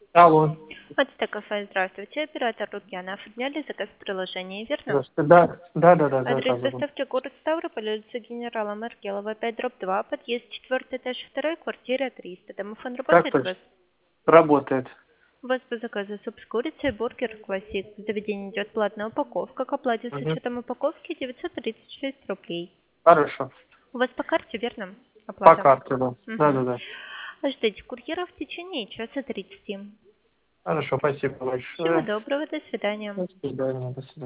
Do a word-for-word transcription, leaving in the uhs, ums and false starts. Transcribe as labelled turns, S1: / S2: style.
S1: Алло.
S2: Хотите кафе, здравствуйте. Оператор Лукьяна. Оформляли заказ в приложении, верно?
S1: Здравствуйте. Да, да, да, да,
S2: Адрес
S1: заказывал.
S2: доставки город Ставрополь, улица генерала Маркелова, пять, дробь два, подъезд четвертый, этаж второй, квартира триста. Домофон
S1: Так
S2: работает у
S1: точно.
S2: вас?
S1: Работает.
S2: У вас по заказу суп с курицей, бургер, классик. В заведении идет платная упаковка. К оплате с
S1: Мгм.
S2: учетом упаковки девятьсот тридцать шесть рублей.
S1: Хорошо.
S2: У вас по карте, верно?
S1: По
S2: Оплата.
S1: карте, да. Да,
S2: Угу.
S1: да, да.
S2: Ждите курьера в течение часа тридцати.
S1: Хорошо, спасибо
S2: Всего
S1: большое.
S2: доброго, до свидания.
S1: До свидания, до свидания.